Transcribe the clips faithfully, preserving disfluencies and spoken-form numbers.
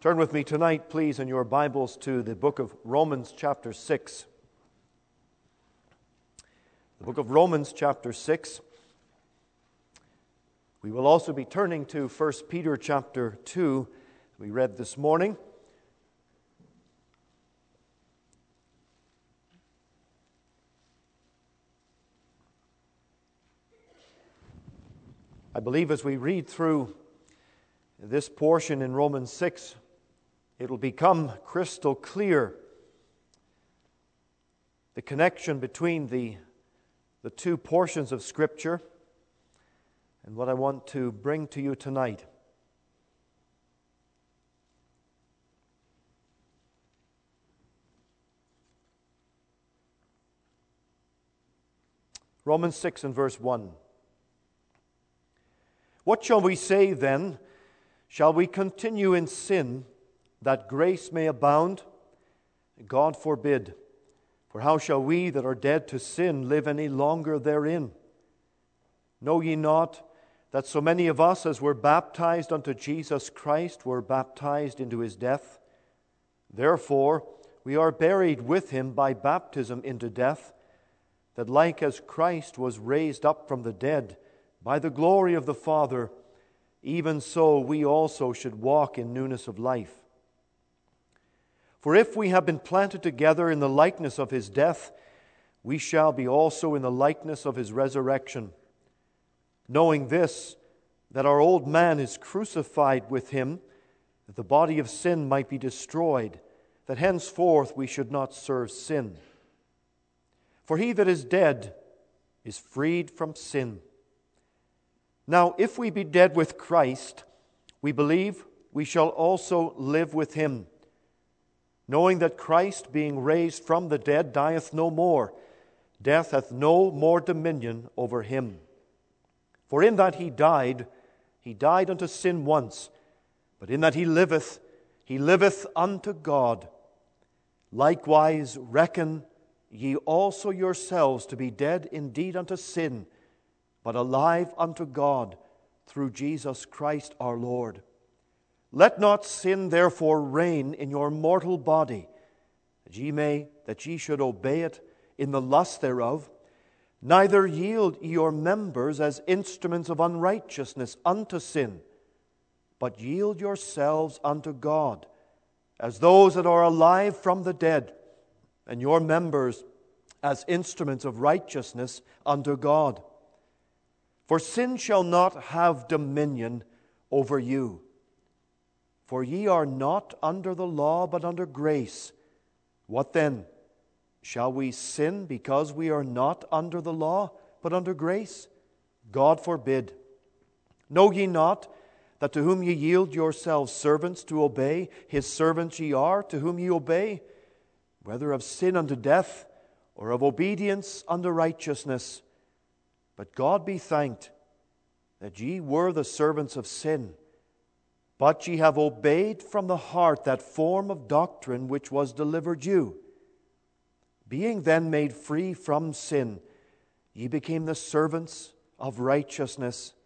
Turn with me tonight, please, in your Bibles to the book of Romans chapter six. The book of Romans chapter six. We will also be turning to First Peter chapter two, we read this morning. I believe as we read through this portion in Romans six, it'll become crystal clear the connection between the, the two portions of Scripture and what I want to bring to you tonight. Romans six and verse one. What shall we say then? Shall we continue in sin that grace may abound? God forbid. For how shall we that are dead to sin live any longer therein? Know ye not that so many of us as were baptized unto Jesus Christ were baptized into his death? Therefore we are buried with him by baptism into death, that like as Christ was raised up from the dead by the glory of the Father, even so we also should walk in newness of life. For if we have been planted together in the likeness of his death, we shall be also in the likeness of his resurrection. Knowing this, that our old man is crucified with him, that the body of sin might be destroyed, that henceforth we should not serve sin. For he that is dead is freed from sin. Now if we be dead with Christ, we believe we shall also live with him, knowing that Christ, being raised from the dead, dieth no more. Death hath no more dominion over him. For in that he died, he died unto sin once, but in that he liveth, he liveth unto God. Likewise reckon ye also yourselves to be dead indeed unto sin, but alive unto God through Jesus Christ our Lord. Let not sin therefore reign in your mortal body, that ye may that ye should obey it in the lust thereof. Neither yield ye your members as instruments of unrighteousness unto sin, but yield yourselves unto God, as those that are alive from the dead, and your members as instruments of righteousness unto God. For sin shall not have dominion over you. For ye are not under the law, but under grace. What then? Shall we sin because we are not under the law, but under grace? God forbid. Know ye not that to whom ye yield yourselves servants to obey, his servants ye are, to whom ye obey, whether of sin unto death, or of obedience unto righteousness? But God be thanked that ye were the servants of sin, but ye have obeyed from the heart that form of doctrine which was delivered you. Being then made free from sin, ye became the servants of righteousness.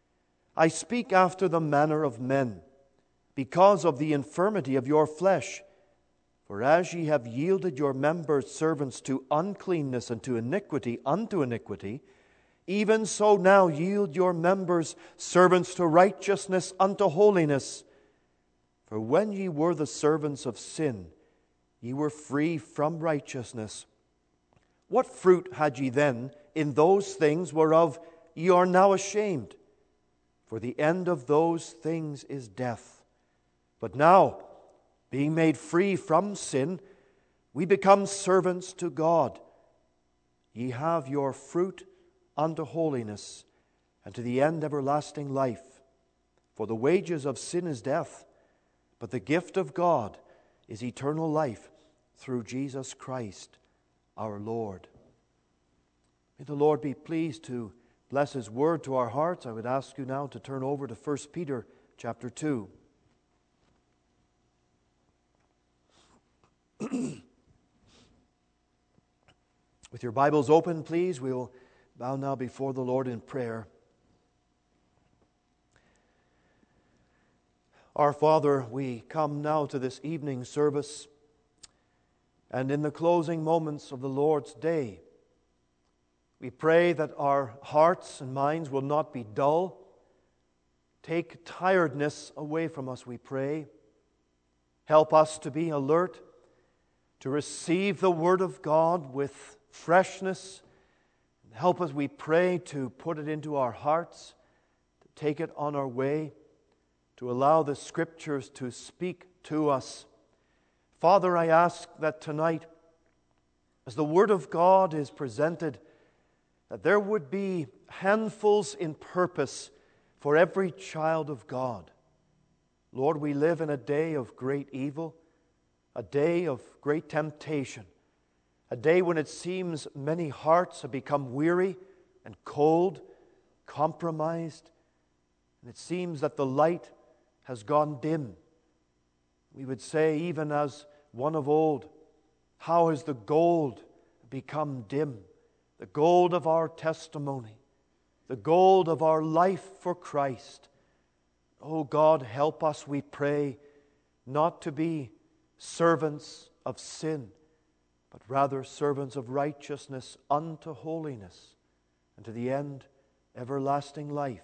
I speak after the manner of men, because of the infirmity of your flesh. For as ye have yielded your members servants to uncleanness and to iniquity unto iniquity, even so now yield your members servants to righteousness unto holiness. For when ye were the servants of sin, ye were free from righteousness. What fruit had ye then in those things whereof ye are now ashamed? For the end of those things is death. But now, being made free from sin, we become servants to God. Ye have your fruit unto holiness, and to the end everlasting life. For the wages of sin is death, but the gift of God is eternal life through Jesus Christ our Lord. May the Lord be pleased to bless His word to our hearts. I would ask you now to turn over to First Peter chapter two. With your Bibles open, please, we will bow now before the Lord in prayer. Our Father, we come now to this evening service, and in the closing moments of the Lord's Day, we pray that our hearts and minds will not be dull. Take tiredness away from us, we pray. Help us to be alert, to receive the Word of God with freshness. Help us, we pray, to put it into our hearts, to take it on our way, to allow the Scriptures to speak to us. Father, I ask that tonight, as the Word of God is presented, that there would be handfuls in purpose for every child of God. Lord, we live in a day of great evil, a day of great temptation, a day when it seems many hearts have become weary and cold, compromised, and it seems that the light has gone dim. We would say, even as one of old, how has the gold become dim? The gold of our testimony, the gold of our life for Christ. Oh God, help us, we pray, not to be servants of sin, but rather servants of righteousness unto holiness, and to the end, everlasting life.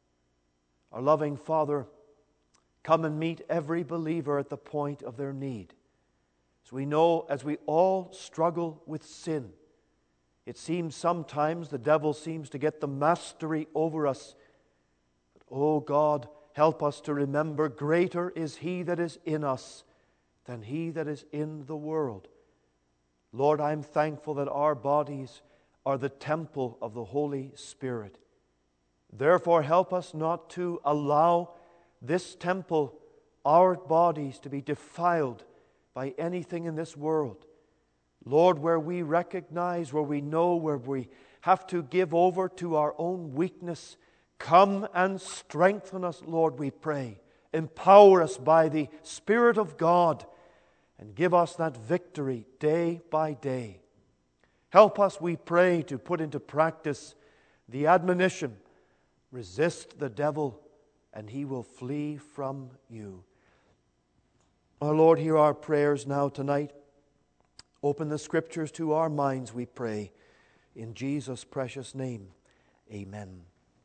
Our loving Father, come and meet every believer at the point of their need. As we know, as we all struggle with sin, it seems sometimes the devil seems to get the mastery over us. But, oh God, help us to remember, greater is He that is in us than he that is in the world. Lord, I'm thankful that our bodies are the temple of the Holy Spirit. Therefore, help us not to allow this temple, our bodies, to be defiled by anything in this world. Lord, where we recognize, where we know, where we have to give over to our own weakness, come and strengthen us, Lord, we pray. Empower us by the Spirit of God and give us that victory day by day. Help us, we pray, to put into practice the admonition, resist the devil and he will flee from you. Our Lord, hear our prayers now tonight. Open the Scriptures to our minds, we pray. In Jesus' precious name, amen.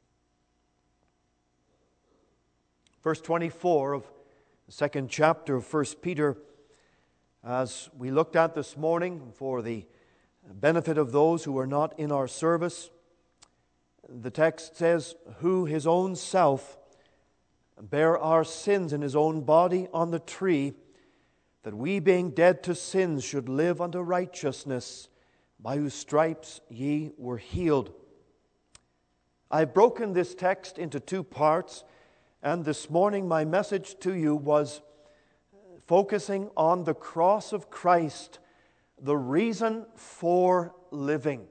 Verse twenty-four of the second chapter of First Peter, as we looked at this morning for the benefit of those who are not in our service, the text says, who his own self bare our sins in his own body on the tree, that we being dead to sins should live unto righteousness, by whose stripes ye were healed. I've broken this text into two parts, and this morning my message to you was focusing on the cross of Christ, the reason for living.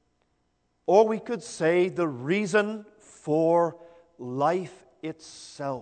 Or we could say the reason for life itself.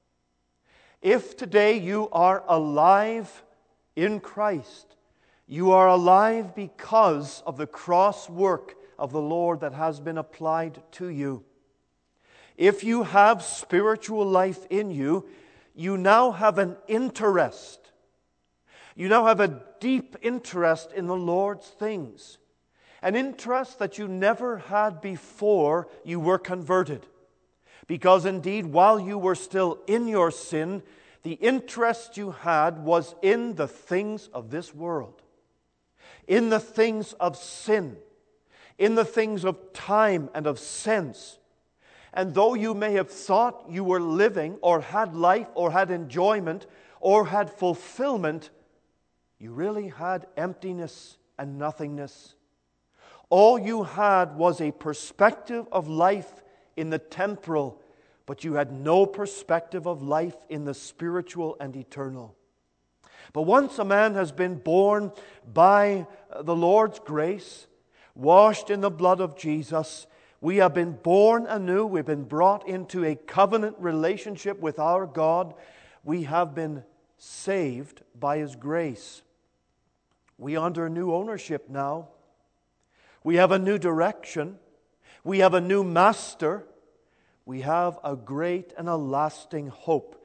If today you are alive in Christ, you are alive because of the cross work of the Lord that has been applied to you. If you have spiritual life in you, you now have an interest. You now have a deep interest in the Lord's things. An interest that you never had before you were converted. Because indeed, while you were still in your sin, the interest you had was in the things of this world, in the things of sin, in the things of time and of sense. And though you may have thought you were living or had life or had enjoyment or had fulfillment, you really had emptiness and nothingness. All you had was a perspective of life in the temporal, but you had no perspective of life in the spiritual and eternal. But once a man has been born by the Lord's grace, washed in the blood of Jesus, we have been born anew. We've been brought into a covenant relationship with our God. We have been saved by His grace. We are under new ownership now. We have a new direction. We have a new master. We have a great and a lasting hope.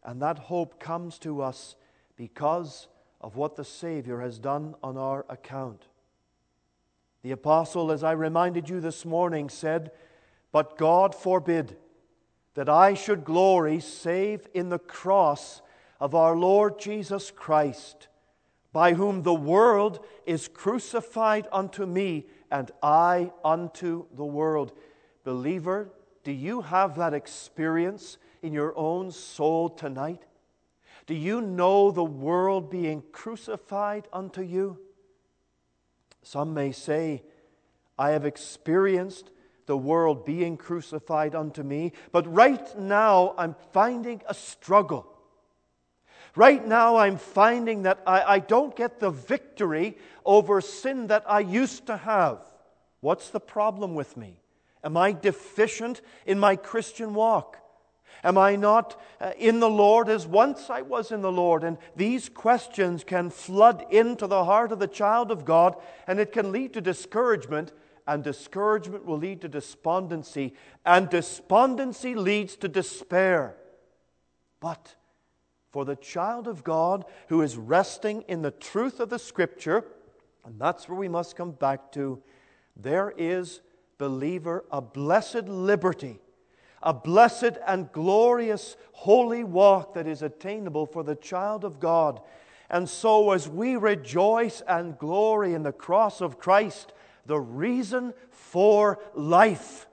And that hope comes to us because of what the Savior has done on our account. The apostle, as I reminded you this morning, said, "But God forbid that I should glory save in the cross of our Lord Jesus Christ, by whom the world is crucified unto me, and I unto the world." Believer, do you have that experience in your own soul tonight? Do you know the world being crucified unto you? Some may say, "I have experienced the world being crucified unto me, but right now I'm finding a struggle. Right now I'm finding that I, I don't get the victory over sin that I used to have. What's the problem with me? Am I deficient in my Christian walk? Am I not uh, in the Lord as once I was in the Lord?" And these questions can flood into the heart of the child of God, and it can lead to discouragement, and discouragement will lead to despondency, and despondency leads to despair. But for the child of God who is resting in the truth of the Scripture, and that's where we must come back to, there is, believer, a blessed liberty, a blessed and glorious holy walk that is attainable for the child of God. And so as we rejoice and glory in the cross of Christ, the reason for life,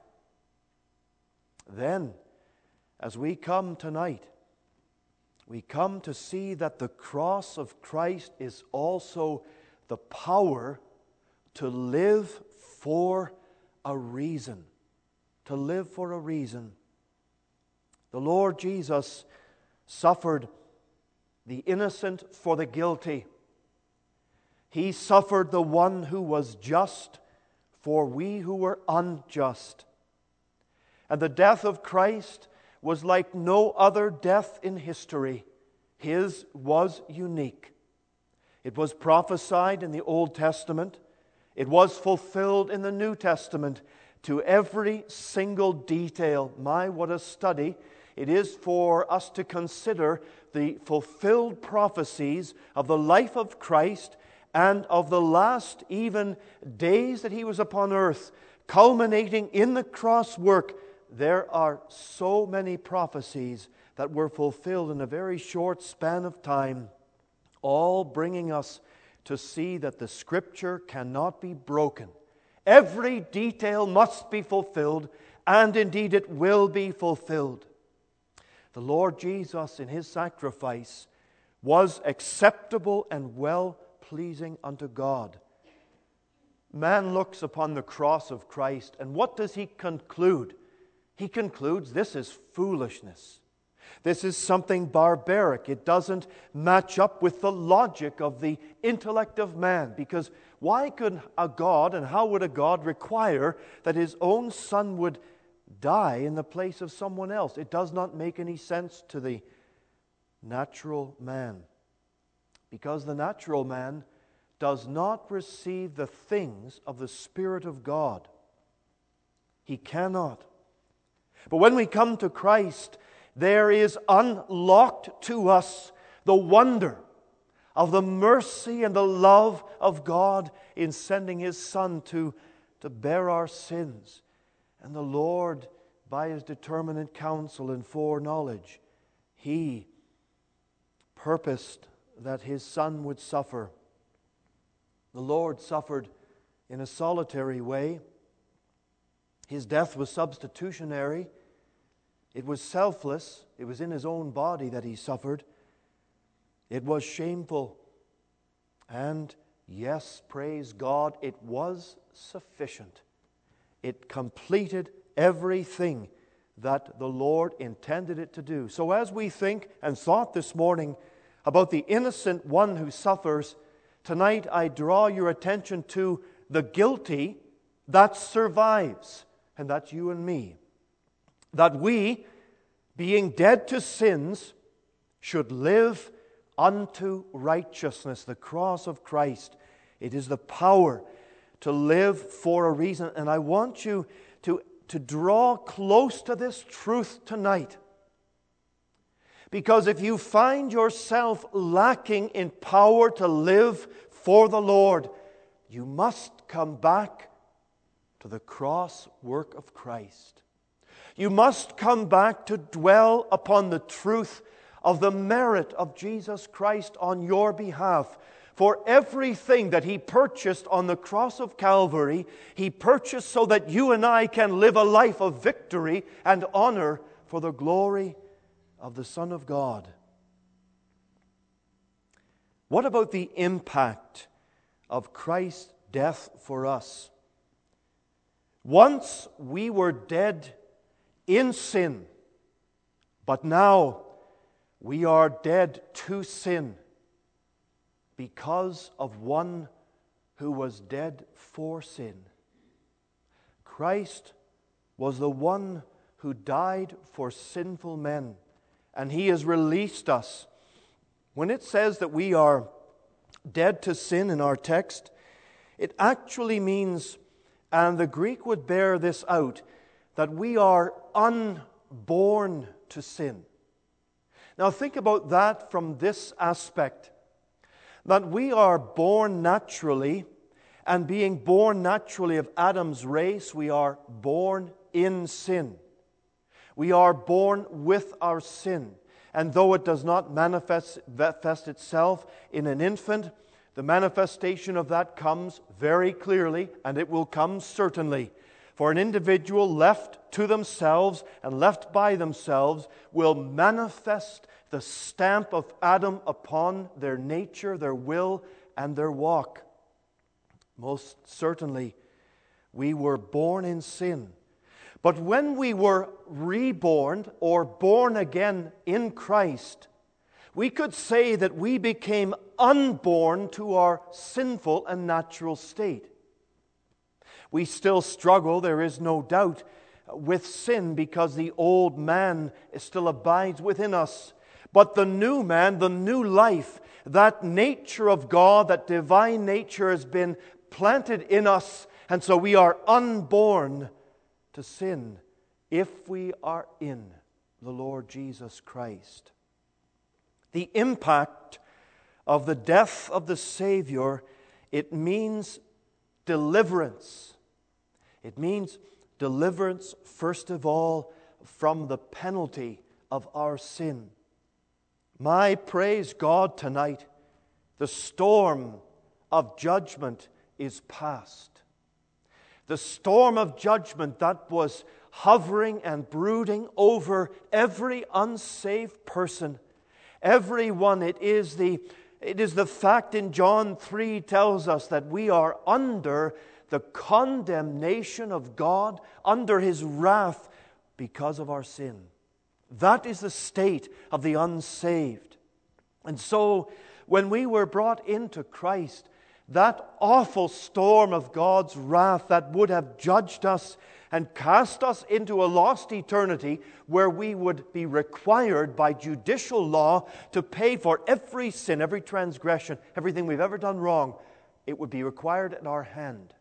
then as we come tonight, we come to see that the cross of Christ is also the power to live for a reason. To live for a reason. The Lord Jesus suffered the innocent for the guilty. He suffered the one who was just for we who were unjust. And the death of Christ was like no other death in history. His was unique. It was prophesied in the Old Testament. It was fulfilled in the New Testament to every single detail. My, what a study it is for us to consider the fulfilled prophecies of the life of Christ and of the last even days that He was upon earth, culminating in the cross work. There are so many prophecies that were fulfilled in a very short span of time, all bringing us to see that the Scripture cannot be broken. Every detail must be fulfilled, and indeed it will be fulfilled. The Lord Jesus in His sacrifice was acceptable and well-pleasing unto God. Man looks upon the cross of Christ, and what does he conclude? He concludes this is foolishness. This is something barbaric. It doesn't match up with the logic of the intellect of man. Because why could a God, and how would a God require that His own Son would die in the place of someone else? It does not make any sense to the natural man. Because the natural man does not receive the things of the Spirit of God. He cannot. But when we come to Christ, there is unlocked to us the wonder of the mercy and the love of God in sending His Son to, to bear our sins. And the Lord, by His determinate counsel and foreknowledge, He purposed that His Son would suffer. The Lord suffered in a solitary way. His death was substitutionary. It was selfless. It was in His own body that He suffered. It was shameful. And yes, praise God, it was sufficient. It completed everything that the Lord intended it to do. So as we think and thought this morning about the innocent one who suffers, tonight I draw your attention to the guilty that survives. And that's you and me. That we, being dead to sins, should live unto righteousness. The cross of Christ, it is the power to live for a reason. And I want you to, to draw close to this truth tonight. Because if you find yourself lacking in power to live for the Lord, you must come back to the cross work of Christ. You must come back to dwell upon the truth of the merit of Jesus Christ on your behalf. For everything that He purchased on the cross of Calvary, He purchased so that you and I can live a life of victory and honor for the glory of the Son of God. What about the impact of Christ's death for us? Once we were dead in sin, but now we are dead to sin because of one who was dead for sin. Christ was the one who died for sinful men, and He has released us. When it says that we are dead to sin in our text, it actually means, and the Greek would bear this out, that we are unborn to sin. Now think about that from this aspect, that we are born naturally, and being born naturally of Adam's race, we are born in sin. We are born with our sin. And though it does not manifest, manifest itself in an infant, the manifestation of that comes very clearly, and it will come certainly. For an individual left to themselves and left by themselves will manifest the stamp of Adam upon their nature, their will, and their walk. Most certainly, we were born in sin. But when we were reborn or born again in Christ, we could say that we became unborn to our sinful and natural state. We still struggle, there is no doubt, with sin because the old man still abides within us. But the new man, the new life, that nature of God, that divine nature has been planted in us, and so we are unborn to sin if we are in the Lord Jesus Christ. The impact of the death of the Savior, it means deliverance. It means deliverance, first of all, from the penalty of our sin. My praise God tonight, the storm of judgment is past. The storm of judgment that was hovering and brooding over every unsaved person, everyone, it is the it is the fact in John three tells us that we are under the condemnation of God, under His wrath because of our sin. That is the state of the unsaved. And so, when we were brought into Christ, that awful storm of God's wrath that would have judged us and cast us into a lost eternity where we would be required by judicial law to pay for every sin, every transgression, everything we've ever done wrong, it would be required at our hand.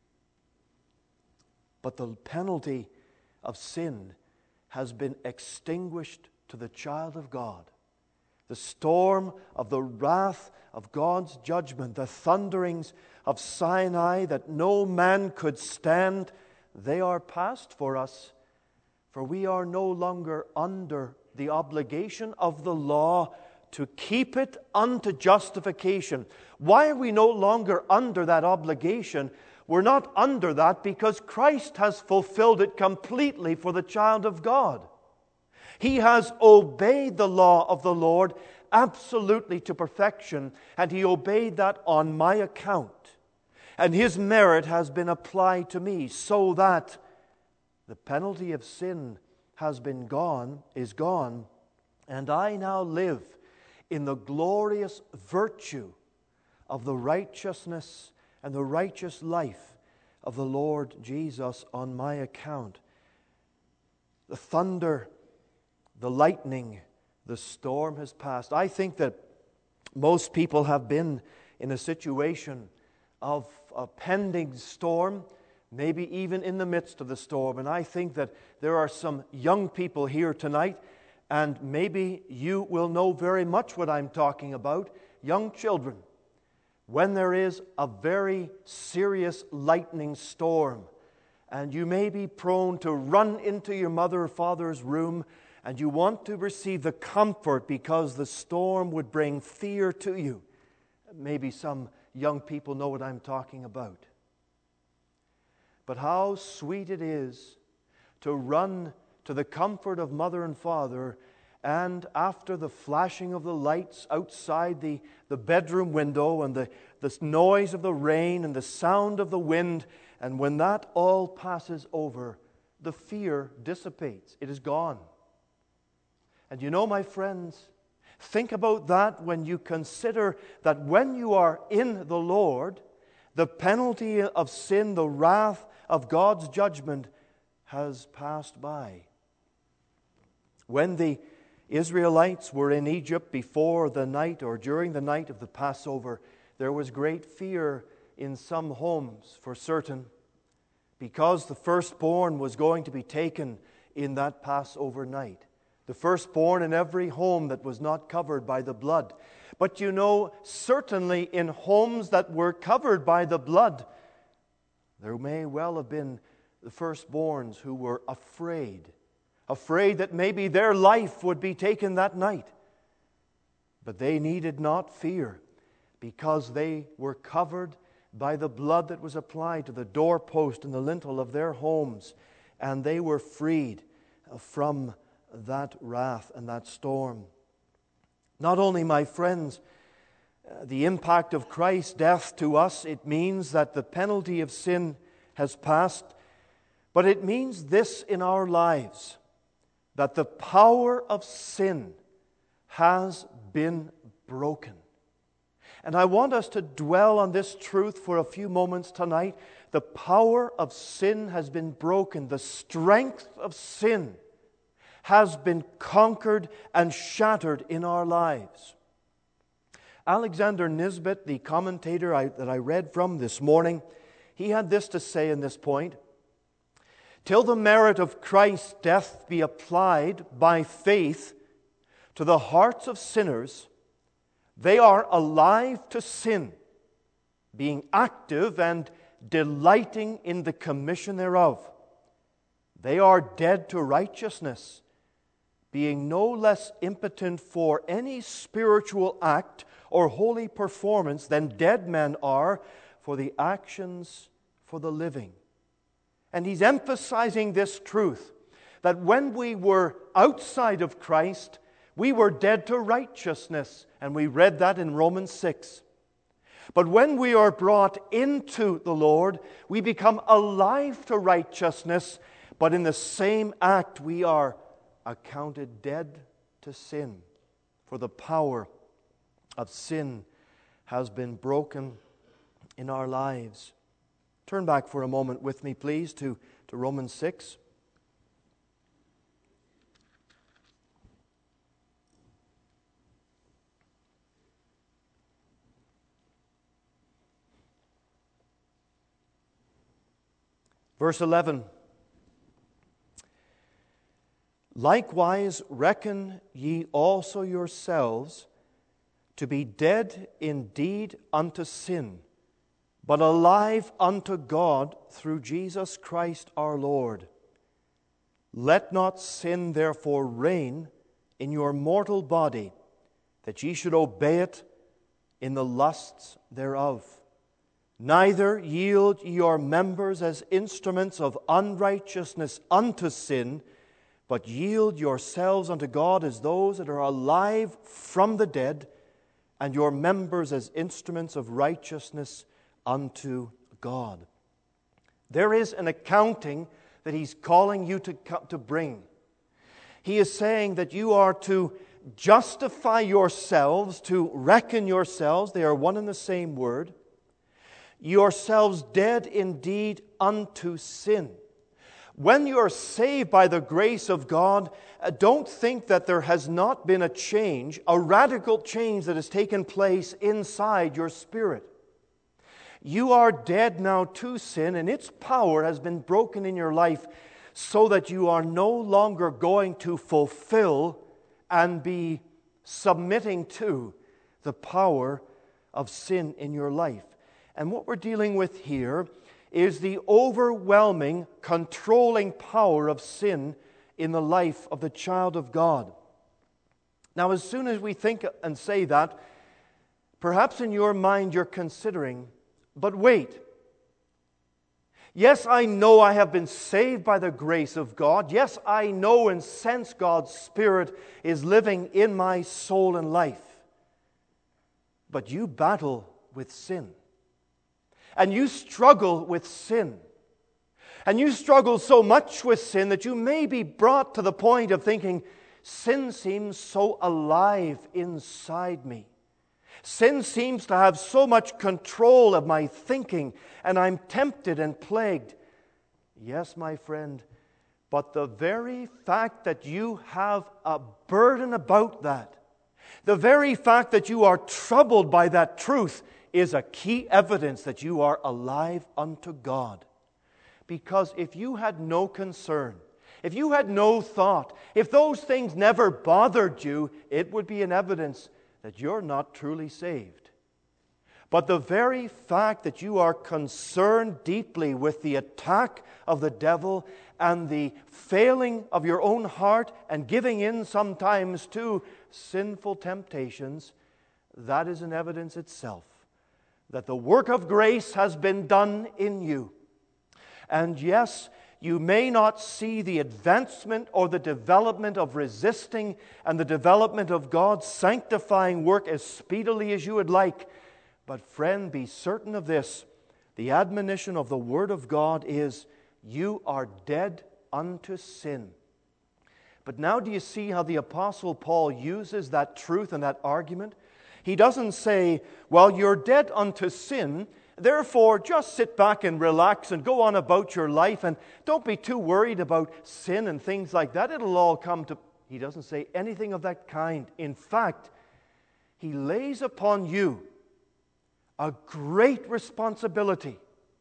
But the penalty of sin has been extinguished to the child of God. The storm of the wrath of God's judgment, the thunderings of Sinai that no man could stand, they are past for us, for we are no longer under the obligation of the law to keep it unto justification. Why are we no longer under that obligation? We're not under that because Christ has fulfilled it completely for the child of God. He has obeyed the law of the Lord absolutely to perfection, and He obeyed that on my account. And His merit has been applied to me, so that the penalty of sin has been gone, is gone, and I now live in the glorious virtue of the righteousness and the righteous life of the Lord Jesus on my account. The thunder, the lightning, the storm has passed. I think that most people have been in a situation of a pending storm, maybe even in the midst of the storm. And I think that there are some young people here tonight, and maybe you will know very much what I'm talking about, young children, when there is a very serious lightning storm, and you may be prone to run into your mother or father's room, and you want to receive the comfort because the storm would bring fear to you. Maybe some young people know what I'm talking about. But how sweet it is to run to the comfort of mother and father, and after the flashing of the lights outside the, the bedroom window and the, the noise of the rain and the sound of the wind, and when that all passes over, the fear dissipates. It is gone. And you know, my friends, think about that when you consider that when you are in the Lord, the penalty of sin, the wrath of God's judgment has passed by. When the Israelites were in Egypt before the night or during the night of the Passover, there was great fear in some homes for certain, because the firstborn was going to be taken in that Passover night. The firstborn in every home that was not covered by the blood. But you know, certainly in homes that were covered by the blood, there may well have been the firstborns who were afraid. Afraid that maybe their life would be taken that night. But they needed not fear, because they were covered by the blood that was applied to the doorpost and the lintel of their homes, and they were freed from that wrath and that storm. Not only, my friends, the impact of Christ's death to us, it means that the penalty of sin has passed, but it means this in our lives, that the power of sin has been broken. And I want us to dwell on this truth for a few moments tonight. The power of sin has been broken. The strength of sin has been conquered and shattered in our lives. Alexander Nisbet, the commentator I, that I read from this morning, he had this to say in this point: till the merit of Christ's death be applied by faith to the hearts of sinners, they are alive to sin, being active and delighting in the commission thereof. They are dead to righteousness, being no less impotent for any spiritual act or holy performance than dead men are for the actions for the living. And he's emphasizing this truth, that when we were outside of Christ, we were dead to righteousness, and we read that in Romans six. But when we are brought into the Lord, we become alive to righteousness, but in the same act we are accounted dead to sin, for the power of sin has been broken in our lives. Turn back for a moment with me, please, to, to Romans six. Verse eleven. Likewise reckon ye also yourselves to be dead indeed unto sin, but alive unto God through Jesus Christ our Lord. Let not sin therefore reign in your mortal body, that ye should obey it in the lusts thereof. Neither yield ye your members as instruments of unrighteousness unto sin, but yield yourselves unto God as those that are alive from the dead, and your members as instruments of righteousness unto God. There is an accounting that he's calling you to, to bring. He is saying that you are to justify yourselves, to reckon yourselves, they are one and the same word, yourselves dead indeed unto sin. When you are saved by the grace of God, don't think that there has not been a change, a radical change that has taken place inside your spirit. You are dead now to sin, and its power has been broken in your life so that you are no longer going to fulfill and be submitting to the power of sin in your life. And what we're dealing with here is the overwhelming, controlling power of sin in the life of the child of God. Now, as soon as we think and say that, perhaps in your mind you're considering, but wait. Yes, I know I have been saved by the grace of God. Yes, I know and sense God's Spirit is living in my soul and life. But you battle with sin. And you struggle with sin. And you struggle so much with sin that you may be brought to the point of thinking, sin seems so alive inside me. Sin seems to have so much control of my thinking, and I'm tempted and plagued. Yes, my friend, but the very fact that you have a burden about that, the very fact that you are troubled by that truth, is a key evidence that you are alive unto God. Because if you had no concern, if you had no thought, if those things never bothered you, it would be an evidence that you're not truly saved. But the very fact that you are concerned deeply with the attack of the devil and the failing of your own heart and giving in sometimes to sinful temptations, that is an evidence itself that the work of grace has been done in you. And yes, you may not see the advancement or the development of resisting and the development of God's sanctifying work as speedily as you would like. But friend, be certain of this. The admonition of the Word of God is, you are dead unto sin. But now do you see how the Apostle Paul uses that truth and that argument? He doesn't say, well, you're dead unto sin, therefore, just sit back and relax and go on about your life and don't be too worried about sin and things like that. It'll all come to... He doesn't say anything of that kind. In fact, he lays upon you a great responsibility.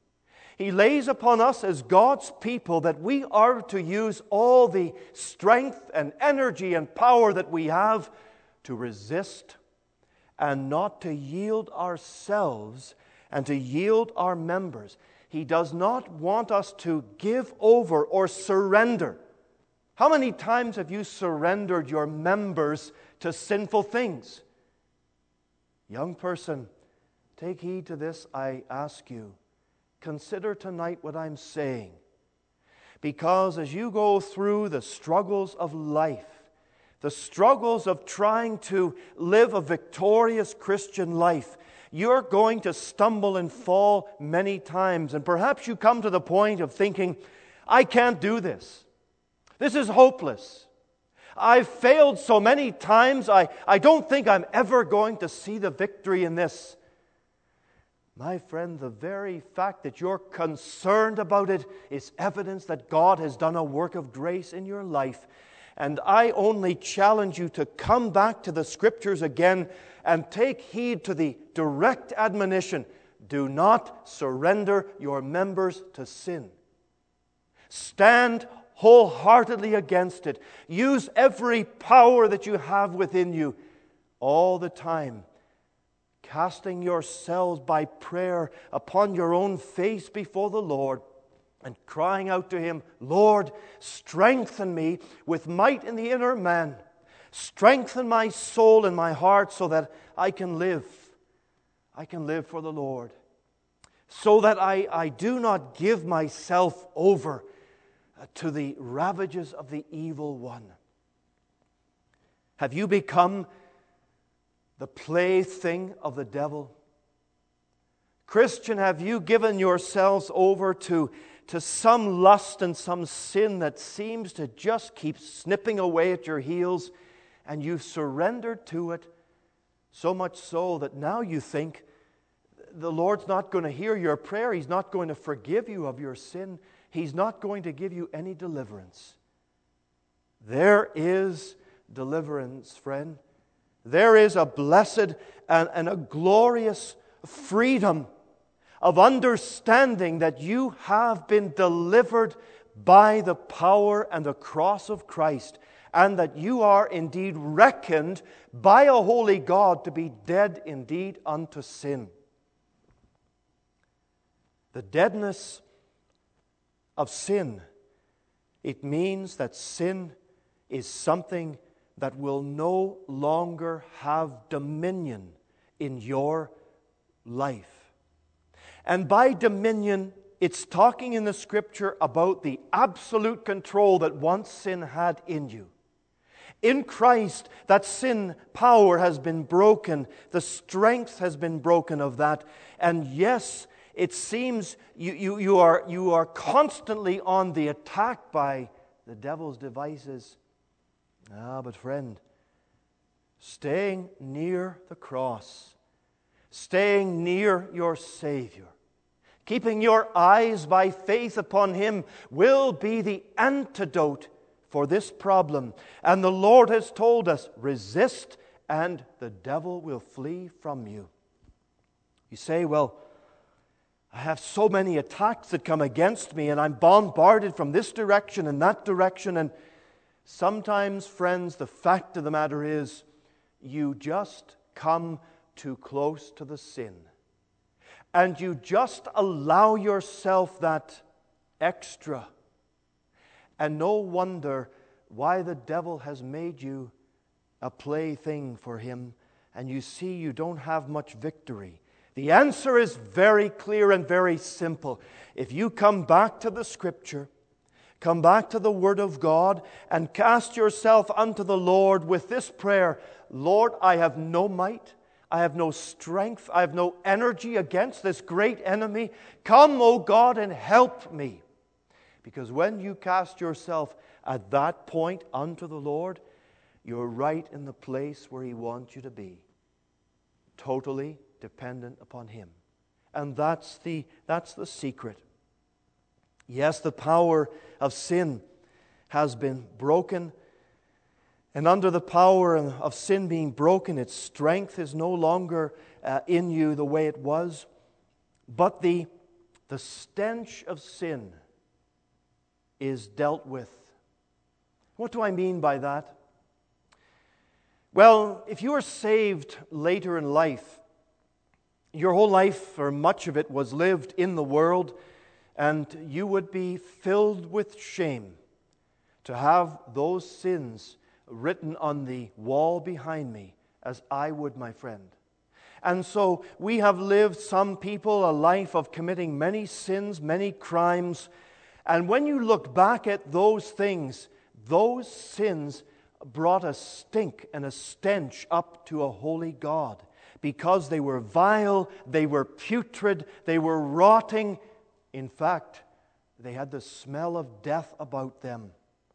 He lays upon us as God's people that we are to use all the strength and energy and power that we have to resist and not to yield ourselves and to yield our members. He does not want us to give over or surrender. How many times have you surrendered your members to sinful things? Young person, take heed to this, I ask you. Consider tonight what I'm saying. Because as you go through the struggles of life, the struggles of trying to live a victorious Christian life, you're going to stumble and fall many times. And perhaps you come to the point of thinking, I can't do this. This is hopeless. I've failed so many times, I, I don't think I'm ever going to see the victory in this. My friend, the very fact that you're concerned about it is evidence that God has done a work of grace in your life. And I only challenge you to come back to the Scriptures again and take heed to the direct admonition. Do not surrender your members to sin. Stand wholeheartedly against it. Use every power that you have within you all the time, casting yourselves by prayer upon your own face before the Lord and crying out to Him, Lord, strengthen me with might in the inner man. Strengthen my soul and my heart so that I can live. I can live for the Lord. So that I, I do not give myself over to the ravages of the evil one. Have you become the plaything of the devil? Christian, have you given yourselves over to, to some lust and some sin that seems to just keep snipping away at your heels, and you've surrendered to it, so much so that now you think the Lord's not going to hear your prayer, He's not going to forgive you of your sin, He's not going to give you any deliverance? There is deliverance, friend. There is a blessed and, and a glorious freedom of understanding that you have been delivered by the power and the cross of Christ, and that you are indeed reckoned by a holy God to be dead indeed unto sin. The deadness of sin, it means that sin is something that will no longer have dominion in your life. And by dominion, it's talking in the Scripture about the absolute control that once sin had in you. In Christ, that sin power has been broken. The strength has been broken of that. And yes, it seems you, you, you, are, you are constantly on the attack by the devil's devices. Ah, but friend, staying near the cross, staying near your Savior, keeping your eyes by faith upon Him will be the antidote for this problem. And the Lord has told us, resist and the devil will flee from you. You say, well, I have so many attacks that come against me and I'm bombarded from this direction and that direction. And sometimes, friends, the fact of the matter is you just come too close to the sin. And you just allow yourself that extra. And no wonder why the devil has made you a plaything for him. And you see you don't have much victory. The answer is very clear and very simple. If you come back to the Scripture, come back to the Word of God, and cast yourself unto the Lord with this prayer, Lord, I have no might, I have no strength, I have no energy against this great enemy. Come, O God, and help me. Because when you cast yourself at that point unto the Lord, you're right in the place where He wants you to be. Totally dependent upon Him. And that's the, that's the secret. Yes, the power of sin has been broken. And under the power of sin being broken, its strength is no longer uh, in you the way it was. But the, the stench of sin is dealt with. What do I mean by that? Well, if you are saved later in life, your whole life, or much of it, was lived in the world, and you would be filled with shame to have those sins written on the wall behind me, as I would, my friend. And so we have lived, some people, a life of committing many sins, many crimes. And when you look back at those things, those sins brought a stink and a stench up to a holy God. Because they were vile, they were putrid, they were rotting. In fact, they had the smell of death about them.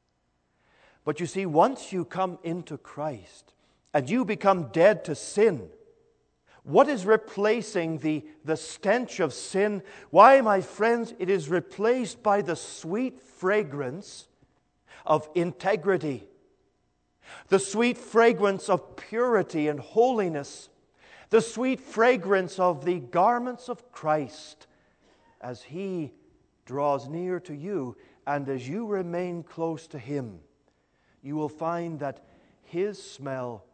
But you see, once you come into Christ and you become dead to sin, what is replacing the, the stench of sin? Why, my friends, it is replaced by the sweet fragrance of integrity, the sweet fragrance of purity and holiness, the sweet fragrance of the garments of Christ as He draws near to you, and as you remain close to Him, you will find that His smell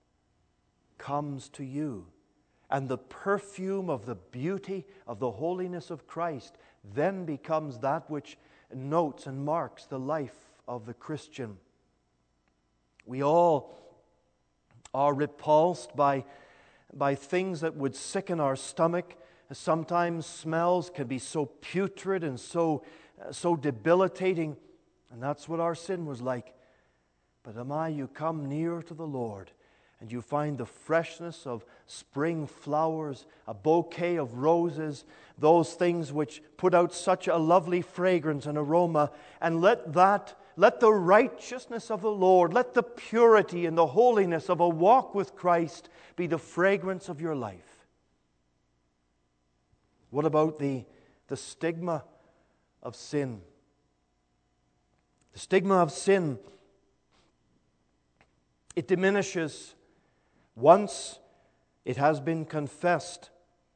comes to you. And the perfume of the beauty of the holiness of Christ then becomes that which notes and marks the life of the Christian. We all are repulsed by by things that would sicken our stomach. Sometimes smells can be so putrid and so, uh, so debilitating. And that's what our sin was like. But am I, you come near to the Lord and you find the freshness of spring flowers, a bouquet of roses, those things which put out such a lovely fragrance and aroma. And let that Let the righteousness of the Lord, let the purity and the holiness of a walk with Christ be the fragrance of your life. What about the, the stigma of sin? The stigma of sin, it diminishes once it has been confessed.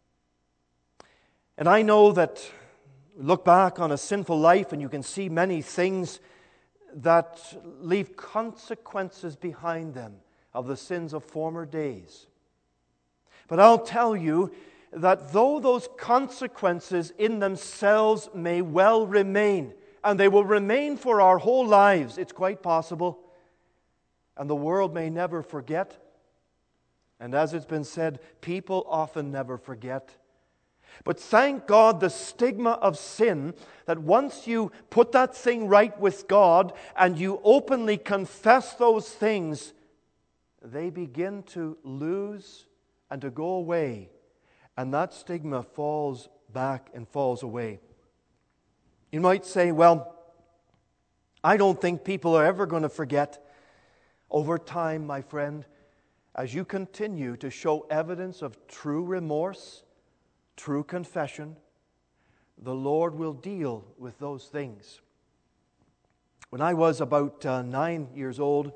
And I know that look back on a sinful life and you can see many things that leave consequences behind them of the sins of former days. But I'll tell you that though those consequences in themselves may well remain, and they will remain for our whole lives, it's quite possible, and the world may never forget, and as it's been said, people often never forget. But thank God, the stigma of sin, that once you put that thing right with God and you openly confess those things, they begin to lose and to go away. And that stigma falls back and falls away. You might say, well, I don't think people are ever going to forget. Over time, my friend, as you continue to show evidence of true remorse, true confession, the Lord will deal with those things. When I was about uh, nine years old,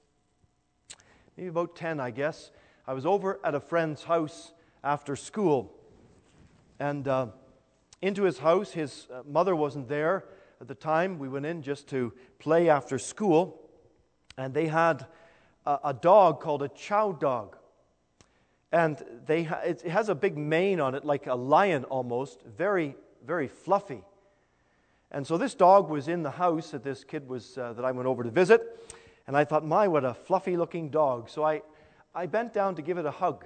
maybe about ten, I guess, I was over at a friend's house after school. And uh, into his house, his uh, mother wasn't there at the time. We went in just to play after school. And they had a, a dog called a chow dog. And they ha- it has a big mane on it, like a lion almost, very, very fluffy. And so this dog was in the house that this kid was, uh, that I went over to visit. And I thought, my, what a fluffy-looking dog. So I, I bent down to give it a hug.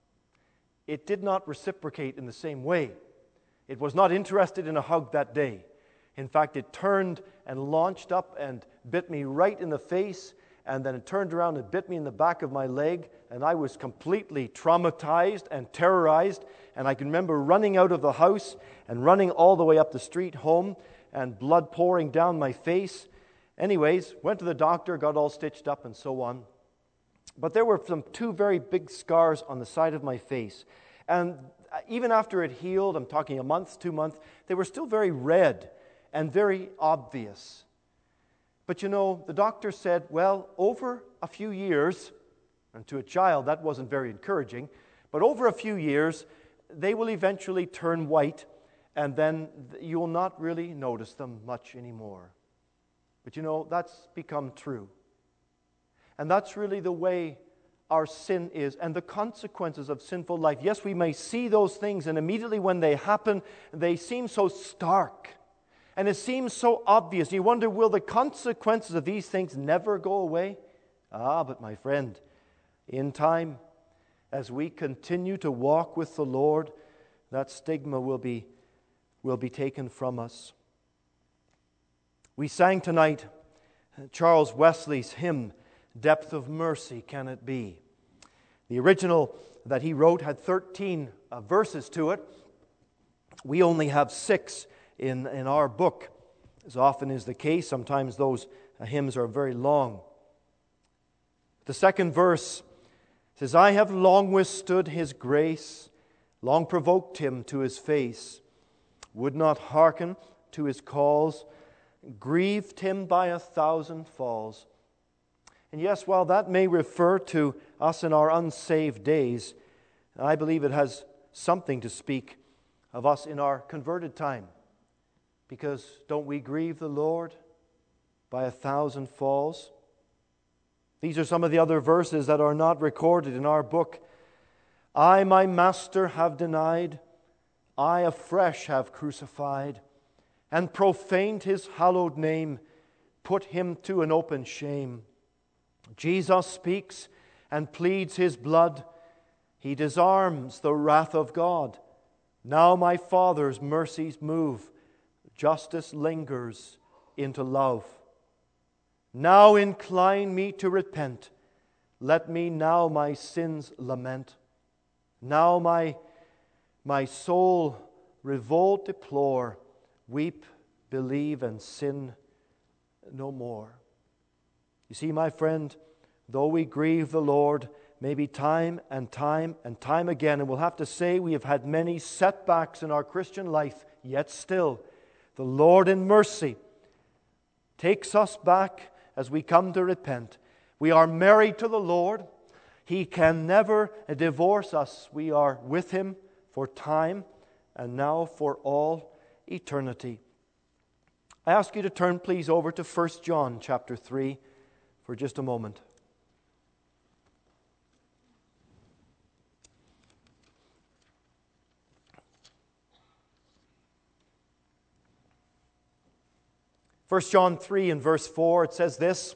It did not reciprocate in the same way. It was not interested in a hug that day. In fact, it turned and launched up and bit me right in the face, and then it turned around and bit me in the back of my leg, and I was completely traumatized and terrorized, and I can remember running out of the house and running all the way up the street home, and blood pouring down my face. Anyways, went to the doctor, got all stitched up and so on. But there were some two very big scars on the side of my face. And even after it healed, I'm talking a month, two months, they were still very red and very obvious. But you know, the doctor said, well, over a few years, and to a child that wasn't very encouraging, but over a few years, they will eventually turn white, and then you will not really notice them much anymore. But you know, that's become true. And that's really the way our sin is and the consequences of sinful life. Yes, we may see those things, and immediately when they happen, they seem so stark. And it seems so obvious. You wonder, will the consequences of these things never go away? Ah, but my friend, in time, as we continue to walk with the Lord, that stigma will be, will be taken from us. We sang tonight Charles Wesley's hymn, Depth of Mercy Can It Be? The original that he wrote had thirteen uh, verses to it. We only have six in, in our book. As often is the case, sometimes those uh, hymns are very long. The second verse says, I have long withstood His grace, long provoked Him to His face, would not hearken to His calls, grieved Him by a thousand falls. And yes, while that may refer to us in our unsaved days, I believe it has something to speak of us in our converted time. Because don't we grieve the Lord by a thousand falls? These are some of the other verses that are not recorded in our book. I my Master have denied, I afresh have crucified, and profaned His hallowed name, put Him to an open shame. Jesus speaks and pleads His blood. He disarms the wrath of God. Now my Father's mercies move. Justice lingers into love. Now incline me to repent. Let me now my sins lament. Now my, my soul revolt deplore. Weep, believe, and sin no more. You see, my friend, though we grieve the Lord, maybe time and time and time again, and we'll have to say we have had many setbacks in our Christian life, yet still, the Lord in mercy takes us back as we come to repent. We are married to the Lord. He can never divorce us. We are with Him for time and now for all eternity. I ask you to turn, please, over to First John chapter three for just a moment. First John three and verse four, it says this: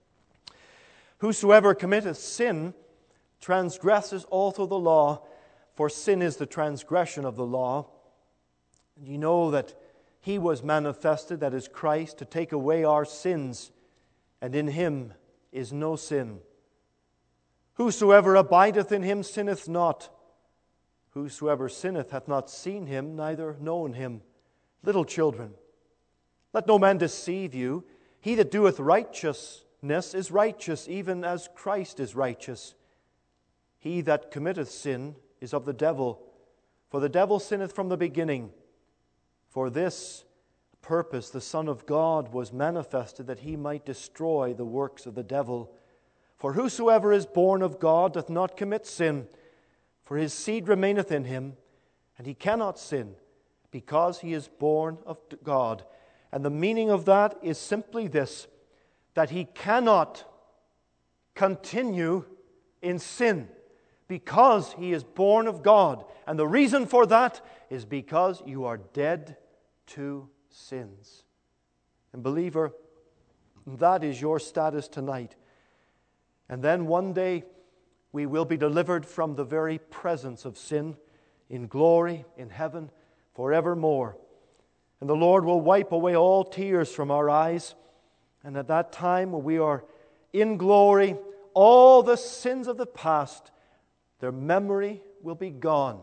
Whosoever committeth sin transgresses also the law, for sin is the transgression of the law. And you know that He was manifested, that is Christ, to take away our sins, and in Him is no sin. Whosoever abideth in Him sinneth not. Whosoever sinneth hath not seen Him, neither known Him. Little children, let no man deceive you. He that doeth righteousness is righteous, even as Christ is righteous. He that committeth sin is of the devil, for the devil sinneth from the beginning. For this purpose the Son of God was manifested, that He might destroy the works of the devil. For whosoever is born of God doth not commit sin, for his seed remaineth in him, and he cannot sin, because he is born of God. And the meaning of that is simply this, that he cannot continue in sin, because he is born of God. And the reason for that is because you are dead to sins. And believer, that is your status tonight. And then one day we will be delivered from the very presence of sin in glory, in heaven, forevermore. And the Lord will wipe away all tears from our eyes. And at that time when we are in glory, all the sins of the past, their memory will be gone.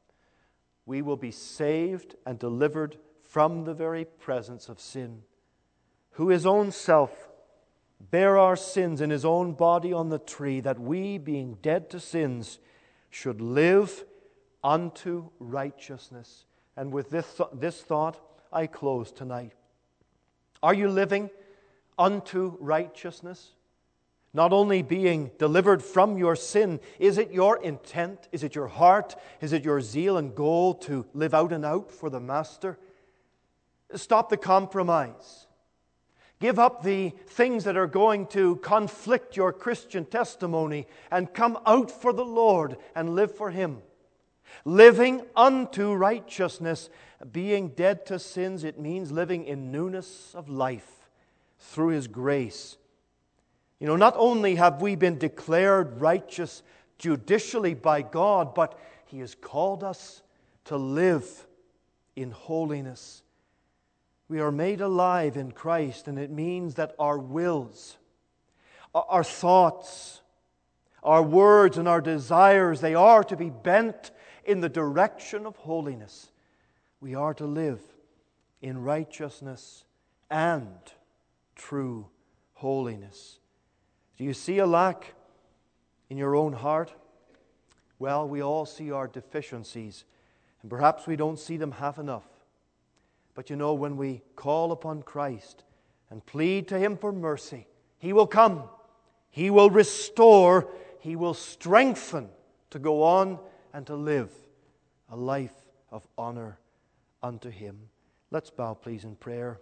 We will be saved and delivered from the very presence of sin, who His own self bare our sins in His own body on the tree, that we, being dead to sins, should live unto righteousness. And with this, th- this thought, I close tonight. Are you living unto righteousness? Not only being delivered from your sin, is it your intent, is it your heart, is it your zeal and goal to live out and out for the Master? Stop the compromise. Give up the things that are going to conflict your Christian testimony and come out for the Lord and live for Him. Living unto righteousness, being dead to sins, it means living in newness of life through His grace. You know, not only have we been declared righteous judicially by God, but He has called us to live in holiness. We are made alive in Christ, and it means that our wills, our thoughts, our words and our desires, they are to be bent in the direction of holiness. We are to live in righteousness and true holiness. Do you see a lack in your own heart? Well, we all see our deficiencies, and perhaps we don't see them half enough. But you know, when we call upon Christ and plead to Him for mercy, He will come, He will restore, He will strengthen to go on and to live a life of honor unto Him. Let's bow, please, in prayer.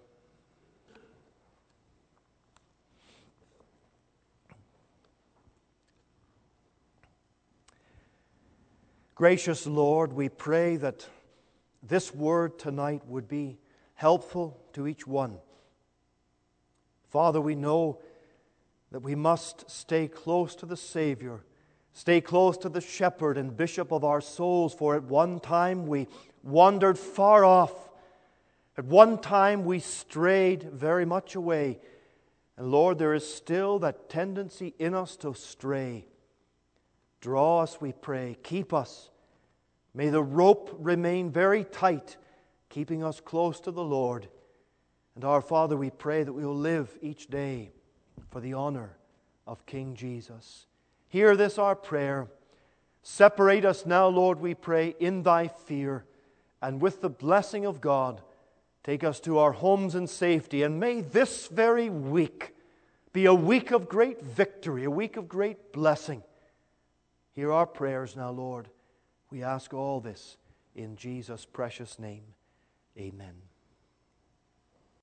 Gracious Lord, we pray that this word tonight would be helpful to each one. Father, we know that we must stay close to the Savior, stay close to the Shepherd and Bishop of our souls, for at one time we wandered far off. At one time we strayed very much away. And Lord, there is still that tendency in us to stray. Draw us, we pray. Keep us. May the rope remain very tight, keeping us close to the Lord. And our Father, we pray that we will live each day for the honor of King Jesus. Hear this our prayer. Separate us now, Lord, we pray, in Thy fear, and with the blessing of God, take us to our homes in safety. And may this very week be a week of great victory, a week of great blessing. Hear our prayers now, Lord. We ask all this in Jesus' precious name. Amen.